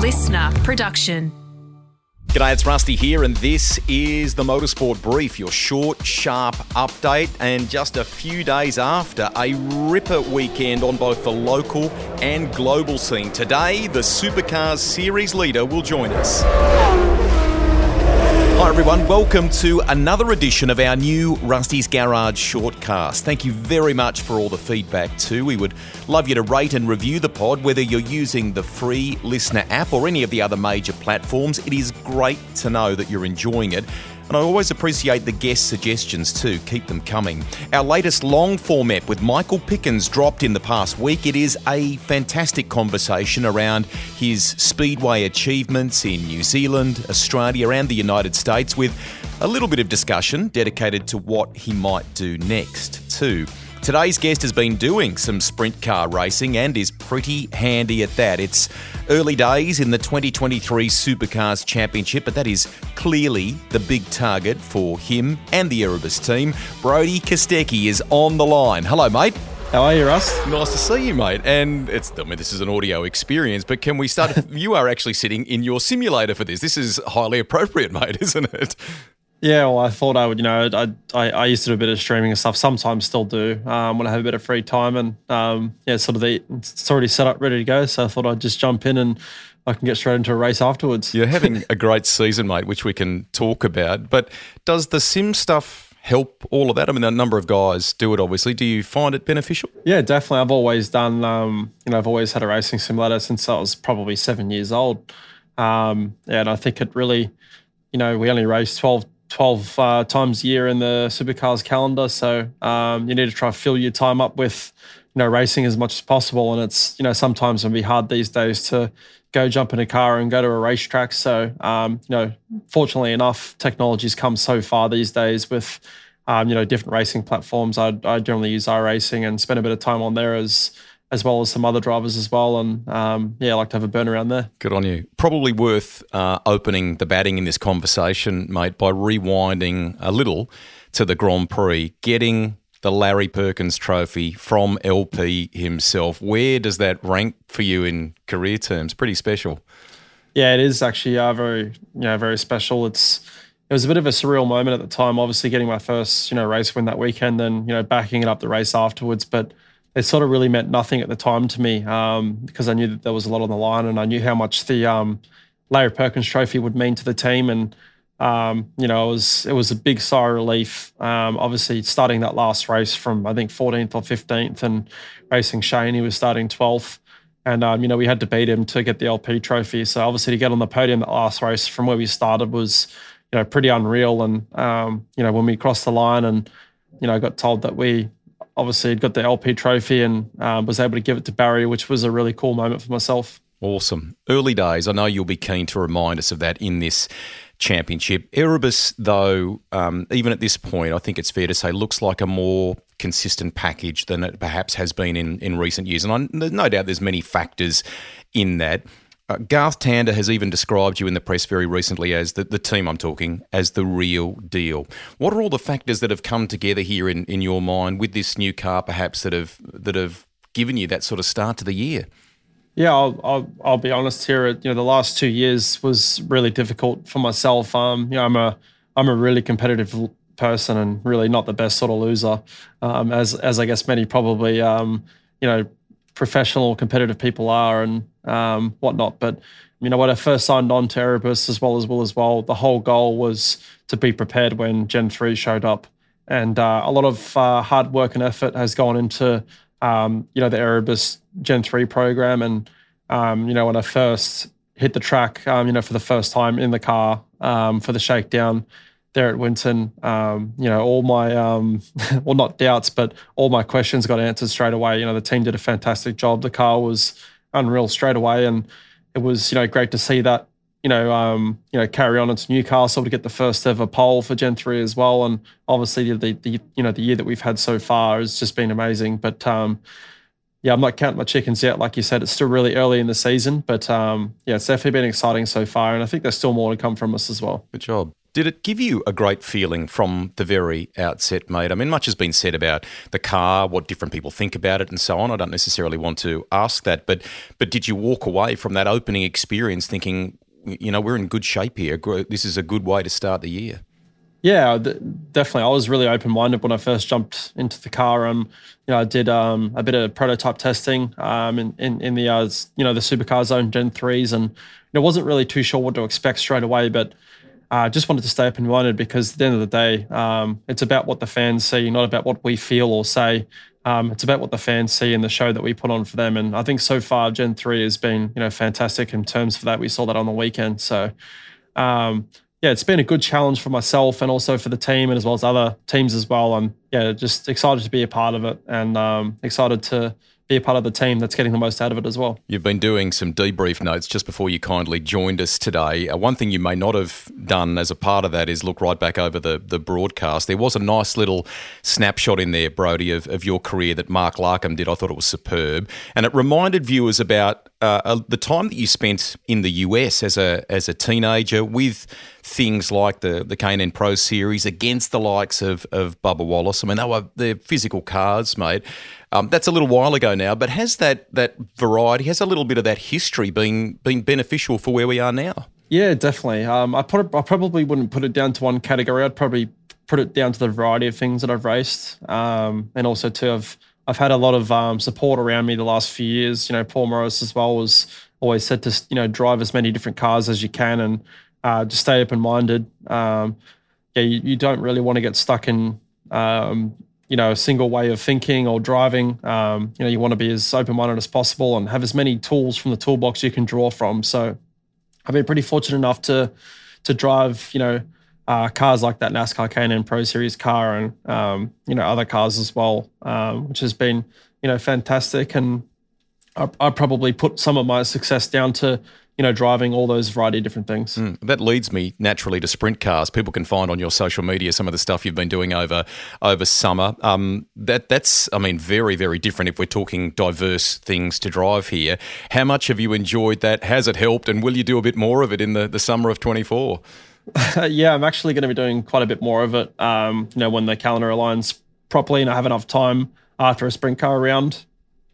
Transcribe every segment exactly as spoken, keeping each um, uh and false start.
listener production. G'day, it's Rusty here, and this is the Motorsport Brief, your short, sharp update, and just a few days after a ripper weekend on both the local and global scene. Today, the Supercars Series leader will join us. Hi everyone, welcome to another edition of our new Rusty's Garage shortcast. Thank you very much for all the feedback too. We would love you to rate and review the pod, whether you're using the free listener app or any of the other major platforms. It is great to know that you're enjoying it. And I always appreciate the guest suggestions too. Keep them coming. Our latest long form ep with Michael Pickens dropped in the past week. It is a fantastic conversation around his speedway achievements in New Zealand, Australia and the United States, with a little bit of discussion dedicated to what he might do next too. Today's guest has been doing some sprint car racing and is pretty handy at that. It's early days in the twenty twenty-three Supercars Championship, but that is clearly the big target for him and the Erebus team. Brodie Kostecki is on the line. Hello, mate. How are you, Russ? Nice to see you, mate. And it's, I mean, this is an audio experience, but can we start? You are actually sitting in your simulator for this. This is highly appropriate, mate, isn't it? Yeah, well, I thought I would, you know, I, I I used to do a bit of streaming and stuff, sometimes still do, um, when I have a bit of free time. And, um, yeah, sort of the, it's already set up, ready to go. So I thought I'd just jump in and I can get straight into a race afterwards. You're having a great season, mate, which we can talk about. But does the sim stuff help all of that? I mean, a number of guys do it, obviously. Do you find it beneficial? Yeah, definitely. I've always done, um, you know, I've always had a racing simulator since I was probably seven years old. Um, yeah, and I think it really, you know, we only race twelve twelve uh, times a year in the Supercars calendar. So um, you need to try to fill your time up with, you know, racing as much as possible. And it's, you know, sometimes it can be hard these days to go jump in a car and go to a racetrack. So, um, you know, fortunately enough, technology's come so far these days with, um, you know, different racing platforms. I, I generally use iRacing and spend a bit of time on there as as well as some other drivers as well. And, um, yeah, I like to have a burn around there. Good on you. Probably worth uh, opening the batting in this conversation, mate, by rewinding a little to the Grand Prix, getting the Larry Perkins Trophy from L P himself. Where does that rank for you in career terms? Pretty special. Yeah, it is actually uh, very, you know, very special. It's It was a bit of a surreal moment at the time, obviously getting my first, you know, race win that weekend and, you know, backing it up the race afterwards. But it sort of really meant nothing at the time to me, um, because I knew that there was a lot on the line and I knew how much the um, Larry Perkins Trophy would mean to the team. And, um, you know, it was it was a big sigh of relief. Um, obviously, starting that last race from, I think, fourteenth or fifteenth and racing Shane, he was starting twelfth. And, um, you know, we had to beat him to get the L P trophy. So, obviously, to get on the podium that last race from where we started was, you know, pretty unreal. And, um, you know, when we crossed the line and, you know, got told that we obviously had got the L P trophy and um, was able to give it to Barry, which was a really cool moment for myself. Awesome. Early days. I know you'll be keen to remind us of that in this championship. Erebus, though, um, even at this point, I think it's fair to say, looks like a more consistent package than it perhaps has been in, in recent years. And I, there's no doubt there's many factors in that. Uh, Garth Tander has even described you in the press very recently as the, the team I'm talking, as the real deal. What are all the factors that have come together here in, in your mind with this new car perhaps that have that have given you that sort of start to the year? Yeah, I'll, I'll, I'll be honest here. You know, the last two years was really difficult for myself. Um, you know, I'm a I'm a really competitive person and really not the best sort of loser, um, as as I guess many probably um, you know, professional competitive people are and um, whatnot. But you know, when I first signed on to Erebus as well as Will as well, the whole goal was to be prepared when Gen three showed up, and uh, a lot of uh, hard work and effort has gone into um, you know, the Erebus Gen three program. And um, you know, when I first hit the track, um, you know, for the first time in the car um, for the shakedown there at Winton, um, you know, all my, um, well, not doubts, but all my questions got answered straight away. You know, the team did a fantastic job. The car was unreal straight away. And it was, you know, great to see that, you know, um, you know, carry on into Newcastle to get the first ever pole for Gen three as well. And obviously the, the, you know, the year that we've had so far has just been amazing. But, um, yeah, I'm not counting my chickens yet. Like you said, it's still really early in the season, but um, yeah, it's definitely been exciting so far. And I think there's still more to come from us as well. Good job. Did it give you a great feeling from the very outset, mate? I mean, much has been said about the car, what different people think about it and so on. I don't necessarily want to ask that, but but did you walk away from that opening experience thinking, you know, we're in good shape here. This is a good way to start the year? Yeah, definitely. I was really open-minded when I first jumped into the car. Um, you know, I did um, a bit of prototype testing um, in, in, in the, uh, you know, the Supercar Zone Gen threes, and you know, wasn't really too sure what to expect straight away, but I uh, just wanted to stay open-minded because at the end of the day, um, it's about what the fans see, not about what we feel or say. Um, it's about what the fans see in the show that we put on for them. And I think so far Gen three has been, you know, fantastic in terms of that. We saw that on the weekend. So, um, yeah, it's been a good challenge for myself and also for the team and as well as other teams as well. I'm, yeah, just excited to be a part of it and um, excited to be a part of the team that's getting the most out of it as well. You've been doing some debrief notes just before you kindly joined us today. Uh, one thing you may not have done as a part of that is look right back over the, the broadcast. There was a nice little snapshot in there, Brodie, of, of your career that Mark Larkham did. I thought it was superb. And it reminded viewers about uh, uh, the time that you spent in the U S as a as a teenager with things like the, the K and N Pro Series against the likes of, of Bubba Wallace. I mean, they were they're physical cars, mate. Um, that's a little while ago now, but has that that variety, has a little bit of that history been been beneficial for where we are now? Yeah, definitely. Um, I put it, I probably wouldn't put it down to one category. I'd probably put it down to the variety of things that I've raced, um, and also too, I've I've had a lot of um, support around me the last few years. You know, Paul Morris as well was always said to you know drive as many different cars as you can and uh, just stay open minded. Um, yeah, you, you don't really want to get stuck in. Um, you know, a single way of thinking or driving. Um, you know, you want to be as open-minded as possible and have as many tools from the toolbox you can draw from. So I've been pretty fortunate enough to to drive, you know, uh, cars like that NASCAR K and N Pro Series car and, um, you know, other cars as well, um, which has been, you know, fantastic. And I, I probably put some of my success down to, you know, driving all those variety of different things. Mm, that leads me naturally to sprint cars. People can find on your social media some of the stuff you've been doing over over summer. Um, that that's, I mean, very, very different if we're talking diverse things to drive here. How much have you enjoyed that? Has it helped? And will you do a bit more of it in the, the summer of twenty-four? Yeah, I'm actually going to be doing quite a bit more of it, um, you know, when the calendar aligns properly and I have enough time after a sprint car round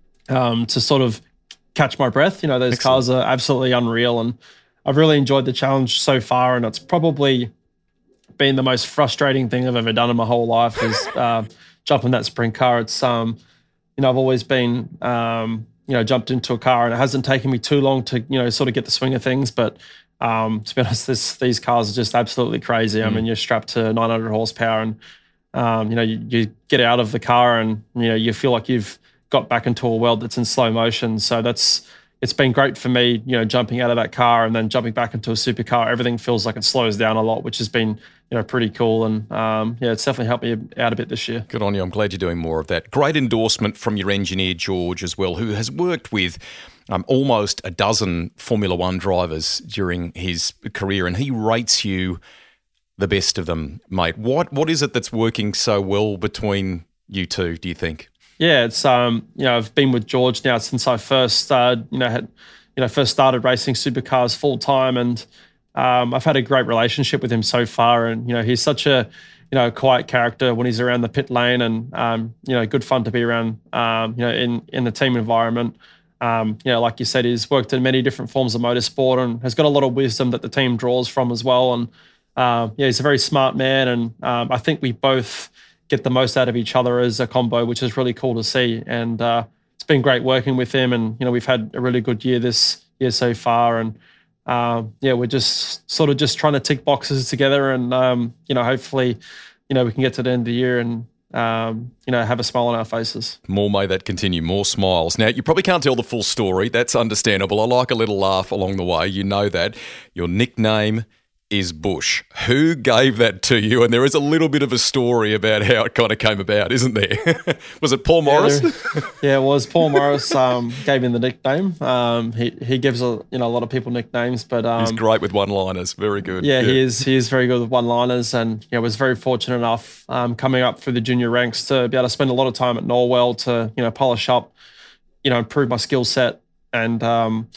um, to sort of catch my breath. You know, those Excellent. Cars are absolutely unreal and I've really enjoyed the challenge so far, and it's probably been the most frustrating thing I've ever done in my whole life is uh, jumping that sprint car. It's, um, you know, I've always been, um, you know, jumped into a car and it hasn't taken me too long to, you know, sort of get the swing of things. But um, to be honest, this, these cars are just absolutely crazy. Mm. I mean, you're strapped to nine hundred horsepower and, um, you know, you, you get out of the car and, you know, you feel like you've got back into a world that's in slow motion. So that's, it's been great for me, you know, jumping out of that car and then jumping back into a supercar. Everything feels like it slows down a lot, which has been, you know, pretty cool. And um, yeah, it's definitely helped me out a bit this year. Good on you. I'm glad you're doing more of that. Great endorsement from your engineer, George, as well, who has worked with um, almost a dozen Formula One drivers during his career, and he rates you the best of them, mate. What What is it that's working so well between you two, do you think? Yeah, it's um, you know, I've been with George now since I first started, you know, had, you know, first started racing supercars full time, and um, I've had a great relationship with him so far. And you know, he's such a, you know, quiet character when he's around the pit lane, and um, you know, good fun to be around. Um, you know, in in the team environment. Um, you know, like you said, he's worked in many different forms of motorsport and has got a lot of wisdom that the team draws from as well. And uh, yeah, he's a very smart man, and um, I think we both get the most out of each other as a combo, which is really cool to see. And uh, it's been great working with him. And, you know, we've had a really good year this year so far. And uh, yeah, we're just sort of just trying to tick boxes together. And, um, you know, hopefully, you know, we can get to the end of the year and, um, you know, have a smile on our faces. More may that continue, more smiles. Now, you probably can't tell the full story. That's understandable. I like a little laugh along the way. You know that. Your nickname is Bush. Who gave that to you? And there is a little bit of a story about how it kind of came about, isn't there? Was it Paul Morris? Yeah, there, yeah it was. Paul Morris um, gave him the nickname. Um, he he gives a you know a lot of people nicknames, but um, he's great with one-liners. Very good. Yeah, yeah, he is. He is very good with one-liners, and yeah, was very fortunate enough um, coming up through the junior ranks to be able to spend a lot of time at Norwell to you know polish up, you know, improve my skill set, and um,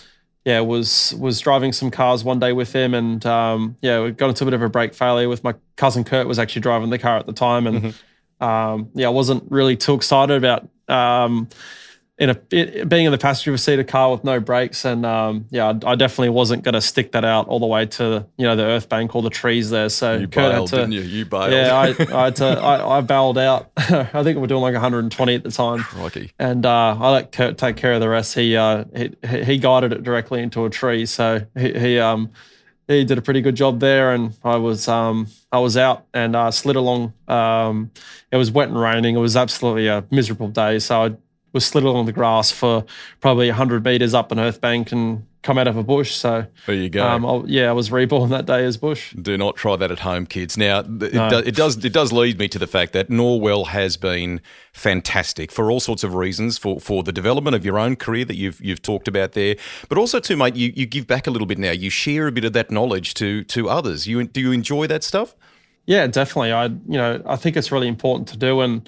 yeah, was was driving some cars one day with him, and um, yeah, we got into a bit of a brake failure with my cousin Kurt was actually driving the car at the time, and mm-hmm. um, yeah, I wasn't really too excited about um, in a it, being in the passenger seat of a car with no brakes, and um, yeah, I, I definitely wasn't going to stick that out all the way to you know the earth bank or the trees there. So you Kurt bailed, had to, didn't you? You bailed. Yeah, I, I had to. I, I bailed out. I think we were doing like one hundred twenty at the time. Crikey. And uh, I let Kurt take care of the rest. He uh, he he guided it directly into a tree, so he, he um he did a pretty good job there. And I was um I was out and uh, slid along. Um, it was wet and raining. It was absolutely a miserable day, so I was slid along the grass for probably one hundred meters up an earth bank and come out of a bush. So there you go. Um, I, yeah, I was reborn that day as Bush. Do not try that at home, kids. Now, it, No. do, it does it does lead me to the fact that Norwell has been fantastic for all sorts of reasons, for, for the development of your own career that you've you've talked about there, but also too, mate, you, you give back a little bit now. You share a bit of that knowledge to to others. You do you enjoy that stuff? Yeah, definitely. I you know I think it's really important to do, and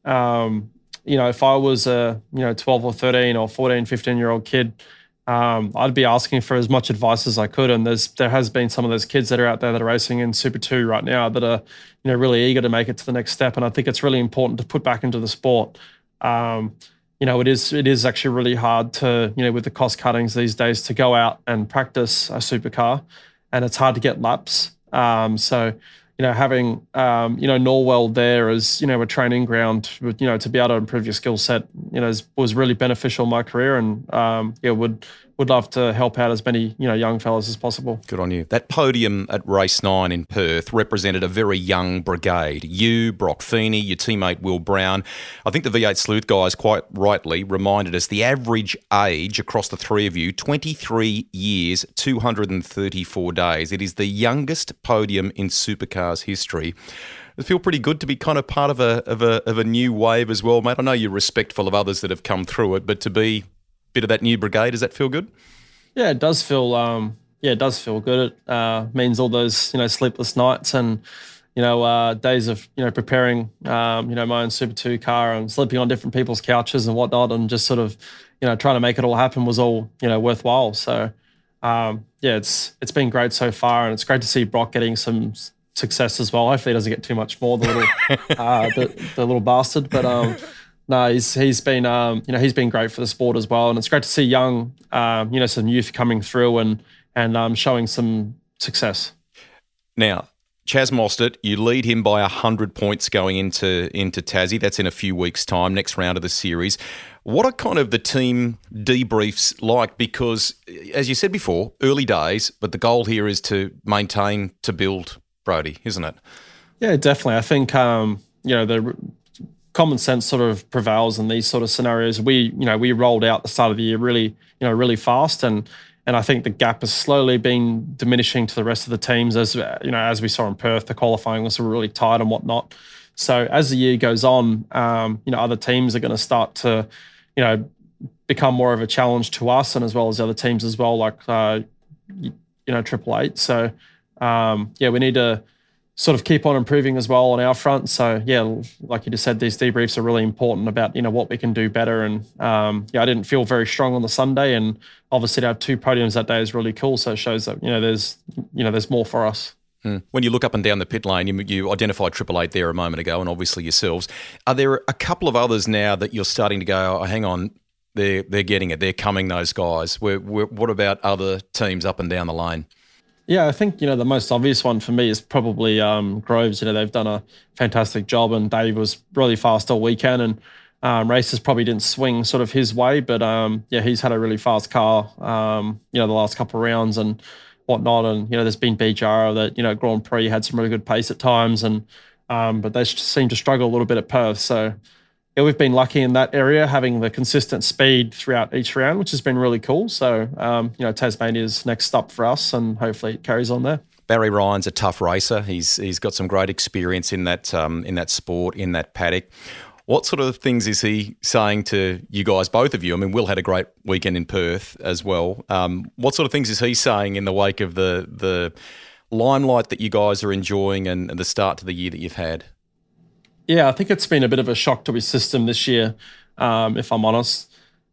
um, you know if I was a you know twelve or thirteen or fourteen, fifteen year old kid. Um, I'd be asking for as much advice as I could, and there's there has been some of those kids that are out there that are racing in Super two right now that are, you know, really eager to make it to the next step. And I think it's really important to put back into the sport. Um, you know, it is it is actually really hard to, you know, with the cost cuttings these days, to go out and practice a supercar, and it's hard to get laps. Um, so, you know, having um, you know Norwell there as you know a training ground, you know, to be able to improve your skill set, you know, is, was really beneficial in my career, and um, yeah, would would love to help out as many you know young fellas as possible. Good on you. That podium at race nine in Perth represented a very young brigade. You, Brock Feeney, your teammate Will Brown. I think the V eight Sleuth guys quite rightly reminded us the average age across the three of you, twenty-three years, two hundred thirty-four days. It is the youngest podium in supercars history. Does it feel pretty good to be kind of part of a of a of a new wave as well, mate? I know you're respectful of others that have come through it, but to be bit of that new brigade, does that feel good? Yeah, it does feel. Um, yeah, it does feel good. It uh, means all those you know sleepless nights and you know uh, days of you know preparing um, you know my own Super two car and sleeping on different people's couches and whatnot, and just sort of you know trying to make it all happen was all you know worthwhile. So um, yeah, it's it's been great so far, and it's great to see Brock getting some success as well. Hopefully, he doesn't get too much more, the little uh, the, the little bastard, but. Um, No, he's he's been um, you know he's been great for the sport as well, and it's great to see young um, you know some youth coming through and and um, showing some success. Now, Chaz Mostert, you lead him by a hundred points going into into Tassie. That's in a few weeks' time, next round of the series. What are kind of the team debriefs like? Because as you said before, early days, but the goal here is to maintain, to build, Brodie, isn't it? Yeah, definitely. I think um, you know the. common sense sort of prevails in these sort of scenarios. We, you know, we rolled out the start of the year really, you know, really fast, and and I think the gap has slowly been diminishing to the rest of the teams. As you know, as we saw in Perth, the qualifying was really tight and whatnot. So as the year goes on, um, you know, other teams are going to start to, you know, become more of a challenge to us, and as well as other teams as well, like uh, you know, Triple Eight. So um, yeah, we need to sort of keep on improving as well on our front. So yeah, like you just said, these debriefs are really important about, you know, what we can do better. And um, yeah, I didn't feel very strong on the Sunday, and obviously to have two podiums that day is really cool. So it shows that, you know, there's, you know, there's more for us. Hmm. When you look up and down the pit lane, you, you identified Triple Eight there a moment ago, and obviously yourselves. Are there a couple of others now that you're starting to go, oh, hang on, they're, they're getting it, they're coming, those guys? We're, we're, what about other teams up and down the lane? Yeah, I think, you know, the most obvious one for me is probably um, Groves. You know, they've done a fantastic job, and Dave was really fast all weekend, and um, races probably didn't swing sort of his way, but um, yeah, he's had a really fast car, um, you know, the last couple of rounds and whatnot. And, you know, there's been B J R that, you know, Grand Prix had some really good pace at times, and um, but they seem to struggle a little bit at Perth. So yeah, we've been lucky in that area, having the consistent speed throughout each round, which has been really cool. So, um, you know, Tasmania's next up for us, and hopefully it carries on there. Barry Ryan's a tough racer. He's he's got some great experience in that um, in that sport, in that paddock. What sort of things is he saying to you guys, both of you? I mean, Will had a great weekend in Perth as well. Um, what sort of things is he saying in the wake of the the limelight that you guys are enjoying and, and the start to the year that you've had? Yeah, I think it's been a bit of a shock to his system this year, um, if I'm honest.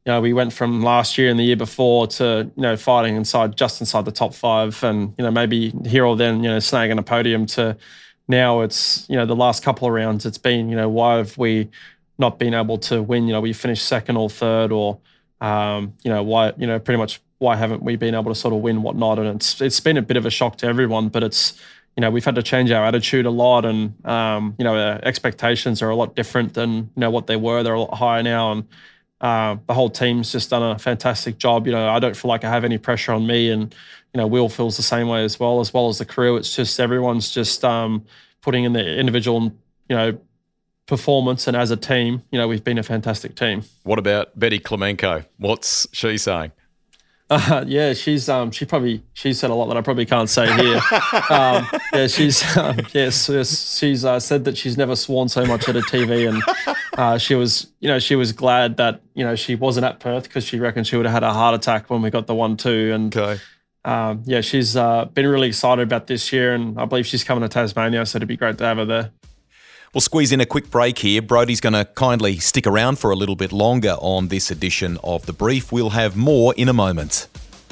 You know, we went from last year and the year before to, you know, fighting inside, just inside the top five and, you know, maybe here or then, you know, snagging a podium to now it's, you know, the last couple of rounds it's been, you know, why have we not been able to win? You know, we finished second or third or, um, you know, why, you know, pretty much why haven't we been able to sort of win whatnot? And it's it's been a bit of a shock to everyone, but it's, you know, we've had to change our attitude a lot and, um, you know, our expectations are a lot different than, you know, what they were. They're a lot higher now. And, Uh, the whole team's just done a fantastic job. You know, I don't feel like I have any pressure on me, and you know, Will feels the same way as well, as well as the crew. It's just everyone's just um, putting in the individual, you know, performance, and as a team, you know, we've been a fantastic team. What about Betty Klemenko? What's she saying? Uh, yeah, she's um, she probably she said a lot that I probably can't say here. um, yeah, she's um, yes, yes, she's uh, said that she's never sworn so much at a T V, and uh, she was, you know, she was glad that you know she wasn't at Perth because she reckons she would have had a heart attack when we got the one two. And okay. um, yeah, she's uh, been really excited about this year, and I believe she's coming to Tasmania, so it'd be great to have her there. We'll squeeze in a quick break here. Brodie's going to kindly stick around for a little bit longer on this edition of The Brief. We'll have more in a moment.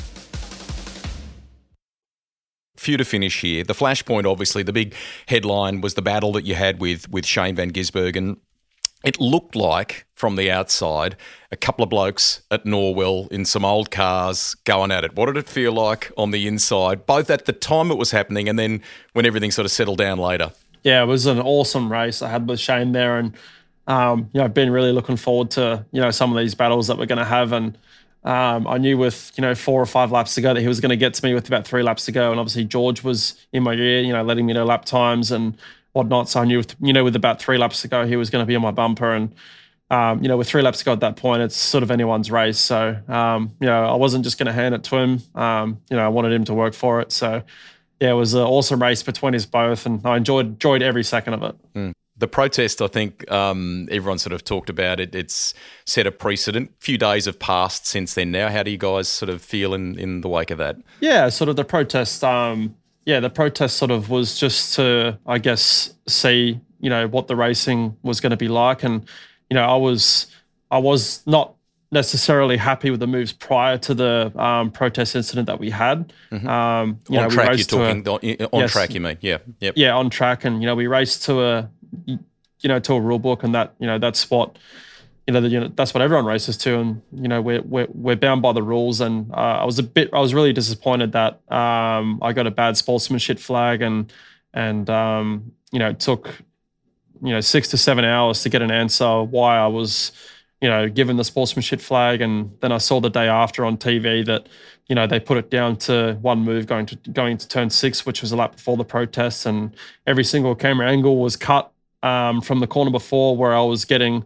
Few to finish here. The flashpoint, obviously, the big headline was the battle that you had with, with Shane Van Gisbergen. It looked like, from the outside, a couple of blokes at Norwell in some old cars going at it. What did it feel like on the inside, both at the time it was happening and then when everything sort of settled down later? Yeah, it was an awesome race I had with Shane there, and um, you know, I've been really looking forward to you know some of these battles that we're going to have. And um, I knew with you know four or five laps to go that he was going to get to me with about three laps to go, and obviously George was in my ear, you know, letting me know lap times and whatnot. So I knew with you know with about three laps to go, he was going to be on my bumper, and um, you know with three laps to go at that point, it's sort of anyone's race. So um, you know I wasn't just going to hand it to him. Um, you know I wanted him to work for it. So. Yeah, it was an awesome race between us both, and I enjoyed enjoyed every second of it. Mm. The protest, I think um, everyone sort of talked about it. It's set a precedent. A few days have passed since then now. How do you guys sort of feel in, in the wake of that? Yeah, sort of the protest, um, yeah, the protest sort of was just to, I guess, see, you know, what the racing was going to be like. And, you know, I was, I was not necessarily happy with the moves prior to the um, protest incident that we had. Mm-hmm. Um, you on know, track, we you're talking, a, on yes, track, you mean? Yeah, yep. Yeah, on track. And, you know, we raced to a, you know, to a rule book, and that, you know, that's what, you know, the, you know that's what everyone races to. And, you know, we're, we're, we're bound by the rules. And uh, I was a bit, I was really disappointed that um, I got a bad sportsmanship flag, and, and um, you know, it took, you know, six to seven hours to get an answer why I was, you know, given the sportsmanship flag. And then I saw the day after on T V that, you know, they put it down to one move going to going to turn six, which was a lap before the protest, and every single camera angle was cut um, from the corner before, where I was getting,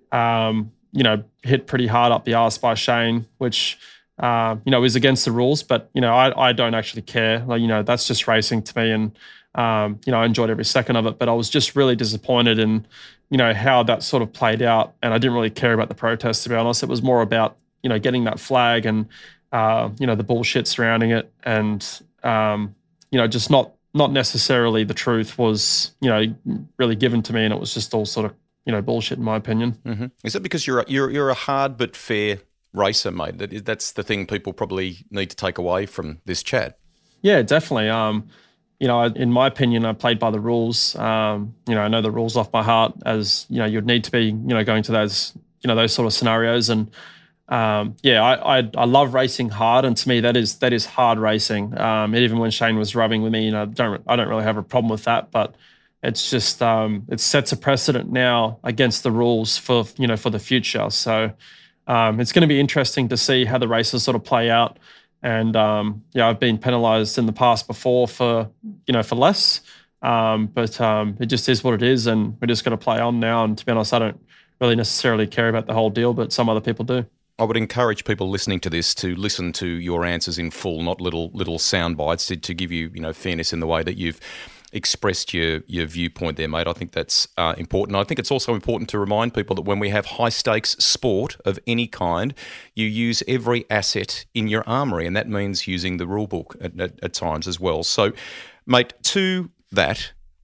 um, you know, hit pretty hard up the arse by Shane, which, uh, you know, is against the rules. But, you know, I, I don't actually care. Like, you know, that's just racing to me. And, um, you know, I enjoyed every second of it. But I was just really disappointed in, you know, how that sort of played out. And I didn't really care about the protest, to be honest. It was more about, you know, getting that flag and, uh, you know, the bullshit surrounding it. And, um, you know, just not not necessarily the truth was, you know, really given to me. And it was just all sort of, you know, bullshit in my opinion. Mm-hmm. Is it because you're a, you're you're a hard but fair racer, mate? That, that's the thing people probably need to take away from this chat. Yeah, definitely. Um, you know, in my opinion, I played by the rules. Um, you know, I know the rules off by heart, as, you know, you'd need to be, you know, going to those, you know, those sort of scenarios. And um, yeah, I, I I love racing hard, and to me that is that is hard racing. Um, and even when Shane was rubbing with me, you know, don't I don't really have a problem with that, but it's just um, it sets a precedent now against the rules for, you know, for the future. So um, it's going to be interesting to see how the races sort of play out. And um, yeah, I've been penalised in the past before for, you know, for less, um, but um, it just is what it is, and we're just got to play on now. And to be honest, I don't really necessarily care about the whole deal, but some other people do. I would encourage people listening to this to listen to your answers in full, not little little sound bites, to, to give you, you know, fairness in the way that you've expressed your your viewpoint there, mate. I think that's uh, important. I think it's also important to remind people that when we have high stakes sport of any kind, you use every asset in your armoury, and that means using the rule book at, at, at times as well. So, mate, to that,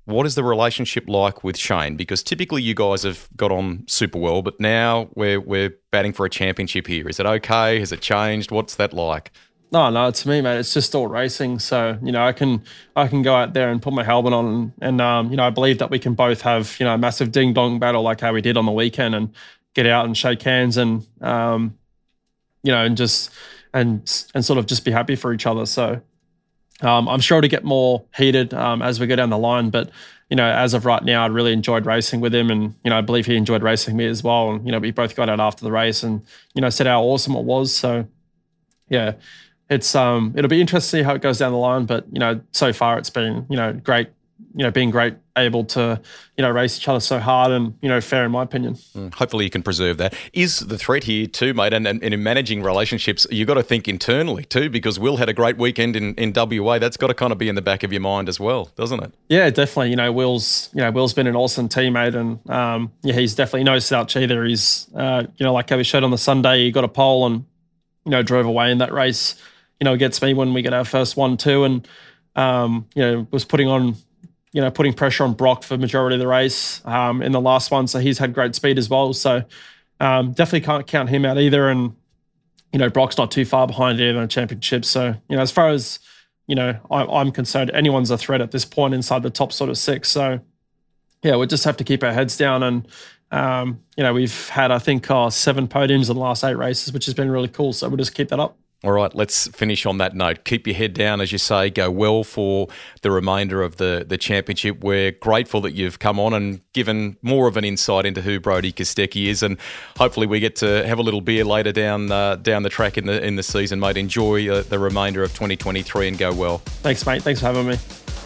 what is the relationship like with Shane? Because typically you guys have got on super well, but now we're we're batting for a championship here. Is it okay? Has it changed? What's that like? No, no, to me, mate, it's just all racing. So, you know, I can I can go out there and put my helmet on and, and um, you know, I believe that we can both have, you know, a massive ding-dong battle like how we did on the weekend and get out and shake hands and, um, you know, and just and and sort of just be happy for each other. So um, I'm sure to get more heated um, as we go down the line. But, you know, as of right now, I really enjoyed racing with him. And, you know, I believe he enjoyed racing me as well. And, you know, we both got out after the race and, you know, said how awesome it was. So, yeah. It's um it'll be interesting to see how it goes down the line, but you know, so far it's been, you know, great, you know, being great, able to, you know, race each other so hard and, you know, fair in my opinion. Mm, hopefully you can preserve that. Is the threat here too, mate, and, and, and in managing relationships, you've got to think internally too, because Will had a great weekend in, in W A. That's got to kind of be in the back of your mind as well, doesn't it? Yeah, definitely. You know, Will's, you know, Will's been an awesome teammate and um yeah, he's definitely no slouch either. He's uh, you know, like how we showed on the Sunday, he got a pole and, you know, drove away in that race. You know, it gets me when we get our first one, two, and, um, you know, was putting on, you know, putting pressure on Brock for the majority of the race um, in the last one. So he's had great speed as well. So um, definitely can't count him out either. And, you know, Brock's not too far behind either in the championship. So, you know, as far as, you know, I, I'm concerned, anyone's a threat at this point inside the top sort of six. So, yeah, we just have to keep our heads down. And, um, you know, we've had, I think, uh, seven podiums in the last eight races, which has been really cool. So we'll just keep that up. All right, let's finish on that note. Keep your head down, as you say. Go well for the remainder of the, the championship. We're grateful that you've come on and given more of an insight into who Brodie Kostecki is, and hopefully we get to have a little beer later down uh, down the track in the in the season, mate. Enjoy uh, the remainder of twenty twenty-three and go well. Thanks, mate. Thanks for having me.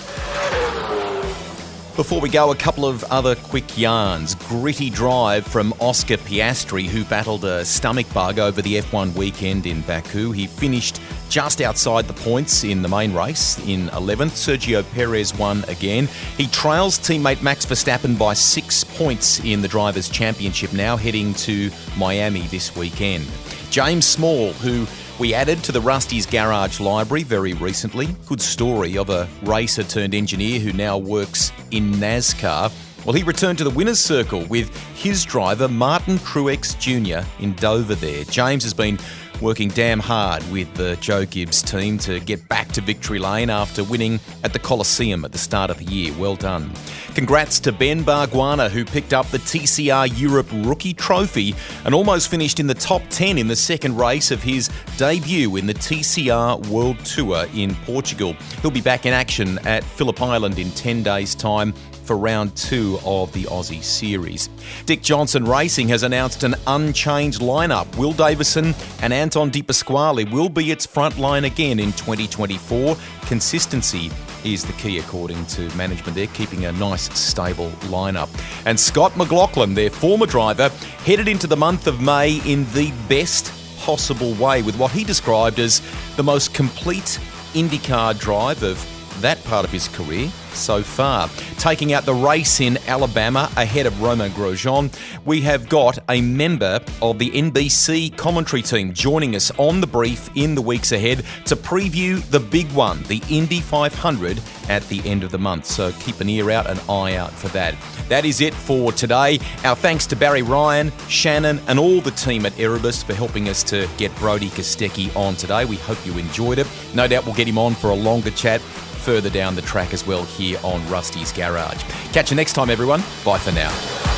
Before we go, a couple of other quick yarns. Gritty drive from Oscar Piastri, who battled a stomach bug over the F one weekend in Baku. He finished just outside the points in the main race in eleventh. Sergio Perez won again. He trails teammate Max Verstappen by six points in the Drivers' Championship, now heading to Miami this weekend. James Small, who we added to the Rusty's Garage library very recently. Good story of a racer turned engineer who now works in NASCAR. Well, he returned to the winner's circle with his driver, Martin Truex Junior in Dover there. James has been working damn hard with the Joe Gibbs team to get back to victory lane after winning at the Coliseum at the start of the year. Well done. Congrats to Ben Barguana, who picked up the T C R Europe Rookie Trophy and almost finished in the top ten in the second race of his debut in the T C R World Tour in Portugal. He'll be back in action at Phillip Island in ten days' time for round two of the Aussie Series. Dick Johnson Racing has announced an unchanged lineup. Will Davison and Anton De Pasquale will be its front line again in twenty twenty-four. Consistency is the key, according to management. They're keeping a nice, stable lineup. And Scott McLaughlin, their former driver, headed into the month of May in the best possible way with what he described as the most complete IndyCar drive of that part of his career so far. Taking out the race in Alabama ahead of Romain Grosjean, we have got a member of the N B C commentary team joining us on the brief in the weeks ahead to preview the big one, the Indy five hundred, at the end of the month. So keep an ear out, an eye out for that. That is it for today. Our thanks to Barry Ryan, Shannon, and all the team at Erebus for helping us to get Brodie Kostecki on today. We hope you enjoyed it. No doubt we'll get him on for a longer chat further down the track as well here on Rusty's Garage. Catch you next time, everyone. Bye for now.